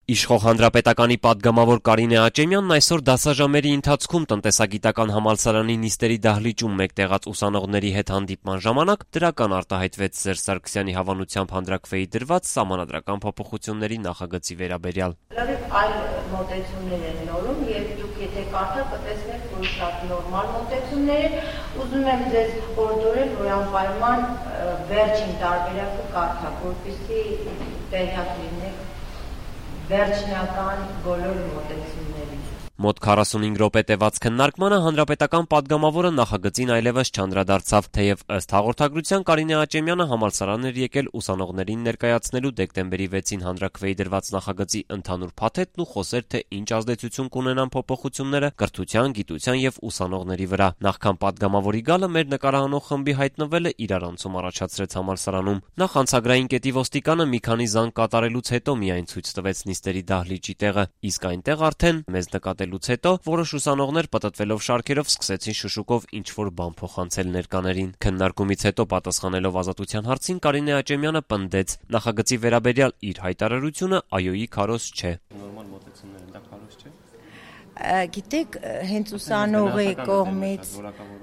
Իշխող հանրապետականի պատգամավոր Կարինե Աճեմյանն այսօր դասաժամերի ընթացքում տնտեսագիտական համալսարանի նիստերի դահլիճում մեկտեղած ուսանողների հետ հանդիպման ժամանակ դրական արտահայտվեց Սերժ Սարգսյանի հավանությամբ հանրաքվեի դրված սահմանադրական փոփոխությունների նախագծի վերաբերյալ։ Լրիվ այլ մոտեցումներ են նորում եւ դուք եթե կարդաք կտեսնեք, որ շատ նորմալ մոտեցումներ են։ Ուզում եմ ձեզ օրդորել, որ անպայման վերջին տարբերակը կարդաք, որպեսզի տեղյակ լինեք վերջնական բոլոր մոտեցումների։ Մոտ 45 րոպե տևած քննարկմանը հանրապետական պատգամավորը նախագծին այլևս չանդրադարձավ, թեև ըստ հաղորդագրության Կարինե Աճեմյանը համալսարան էր եկել ուսանողներին ներկայացնելու դեկտեմբերի 6-ին հանրաքվեի դրված նախագծի ընդհանուր փաթեթն ու խոսեր, թե ինչ ազդեցություն կունենան փոփոխությունները կրթության, գիտության եւ ուսանողների վրա։ Նախքան պատգամավորի գալը մեր նկարահանող խմբի հայտնվելը իրարանցում առաջացրեց համալսարանում։ Նախ անցագրային կետի ոստիկանը մի քանի զանգ կատարելուց հետո միայն ցույց տվեց նիստերի դահլիճի տեղը, իսկ այնտեղ արդեն մեզ նկատելուց հետո որոշ ուսանողներ պատտվելով շարքերով սկսեցին շշուկով ինչ-որ բան փոխանցել ներկաներին։ Քննարկումից հետո պատասխանելով Ազատության հարցին Կարինե Աճեմյանը պնդեց. նախագծի վերաբերյալ իր հայտարարությունը ԱՅՈ-ի քարոզ չէ։ Նորմալ մոտեցումներ են, դա քարոզ չէ։ Գիտեք, հենց ուսանողի կողմից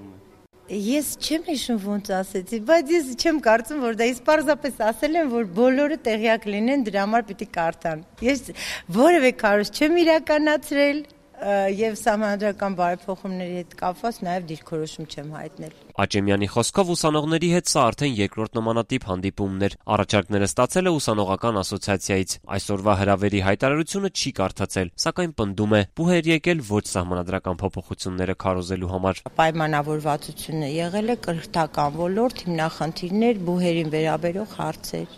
ես չեմ հիշում ոնց ասեցի, բայց ես չեմ կարծում, որ դա ես պարզապես ասել եմ, որ բոլորը տեղյակ լինեն, դրա համար պիտի կարդան։ Ես որևէ քարոզ չեմ իրականացրել եւ սահմանադրական բարեփոխումների հետ կապված նաեւ դիրքորոշում չեմ հայտնել։ Աճեմյանի խոսքով ուսանողների հետ սա արդեն երկրորդ նմանատիպ հանդիպումն էր։ Առաջարկները ստացել է ուսանողական ասոցիացիայից։ Այսօրվա հրավերի հայտարարությունը չի կարդացել, սակայն պնդում է՝ բուհ էր եկել ոչ սահմանադրական փոփոխությունները քարոզելու համար։ Պայմանավորվածությունը եղել է կրթական ոլորտ, հիմնախնդիրներ, բուհերին վերաբերող հարցեր։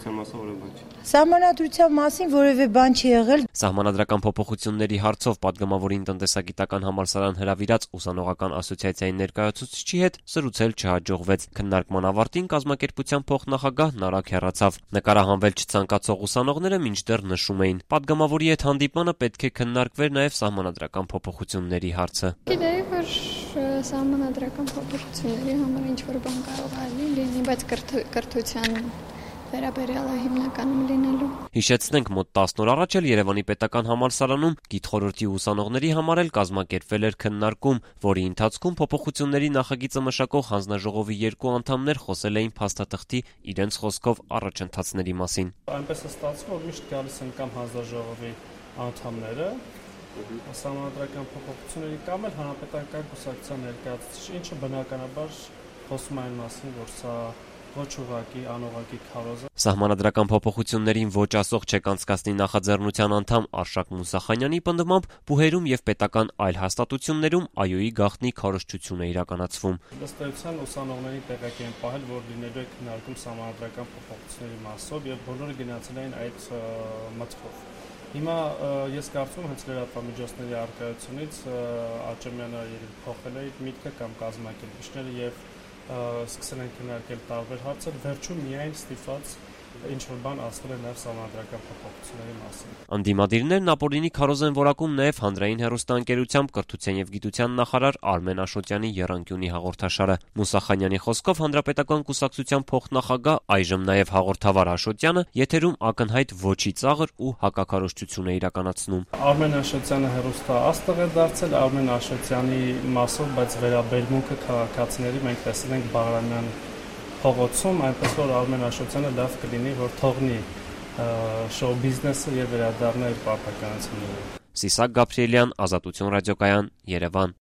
Սահմանադրության մասին որևէ բան չի եղել։ Սահմանադրական փոփոխությունների հարցով պատգամավորին տնտեսագիտական համալսարան հրավիրած ուսանողական ասոցիացիայի ներկայացուցիչի հետ զրուցել չհաջողվեց։ Քննարկման ավարտին կազմակերպության փոխնախագահ Նարակ հեռացավ։ Նկարահանվել չցանկացող ուսանողները մինչդեռ նշում էին՝ պատգամավորի հետ հանդիպմանը պետք է քննարկվեր նաև սահմանադրական փոփոխությունների հարցը։ Գիտեի, որ սահմանադրական փոփոխությունների համար ինչ-որ բան կարող է լինի, բայց կրթության վերաբերյալը հիմնականում լինելու։ Հիշեցնենք, մոտ 10 օր առաջ էլ Երևանի պետական համալսարանում գիտխորհրդի ուսանողների համար էլ կազմակերպվել էր քննարկում, որի ընթացքում փոփոխությունների նախագիծը մշակող հանձնաժողովի 2 անդամներ խոսել էին փաստաթղթի իրենց խոսքով առաջընթացների մասին։ Այնպես է ստացվում, որ միշտ գալիս են կամ հանձնաժողովի անդամները, սահմանադրական փոփոխությունների կամ էլ հանրապետական կուսակցության ներկայացուցիչ, ինչը բնականաբար խոսում այն մասին, որ սա ոչ ուղղակի անուղղակի քարոզ է։ Սահմանադրական փոփոխություններին ոչ ասող չեկանցկացնի նախաձեռնության անդամ Արշակ Մուսախանյանի պնդմամբ բուհերում եւ պետական այլ հաստատություններում ԱՅՈ-ի գաղտնի քարոզչություն է իրականացվում։ Ըստ էության ուսանողների տեղեկ են պահել, որ լինելու է քննարկում սահմանադրական փոփոխությունների մասով եւ բոլորը գնացել էին այդ մտքով։ Հիմա ես կարծում եմ հենց լրատվամիջոցների առկայությունից Աճեմյանը փոխել է իր միտքը կամ կազմակերպիչները եւ սկսել են քննարկել տարբեր հարցեր, վերջում միայն ստիպված ինչ-որ բան ասել են նաև սահմանադրական փոփոխությունների մասին։ Անդիմադիրներն ապօրինի քարոզ են որակում նաև հանրային հեռուստաընկերությամբ կրթության եւ գիտության նախարար Արմեն Աշոտյանի եռանկյունի հաղորդաշարը։ Մուսախանյանի խոսքով հանրապետական կուսակցության փոխնախագահ, այժմ նաև հաղորդավար Աշոտյանը եթերում ակնհայտ ոչի ծաղր ու հակաքարոզչություն է իրականացնում։ Արմեն Աշոտյանը հեռուստա աստղ է դարձել, Արմեն Աշոտյանի մասով, բայց վերաբերմունքը քաղաքացիների մենք տեսել ենք Բաղրամյան փողոցում, այնպես որ Արմեն Աշոտյանը լավ կլինի, որ թողնի շոու բիզնեսը եւ վերադառնա իր պարտականությունները։ Սիսակ Գաբրիելյան, Ազատություն ռադիոկայան, Երևան։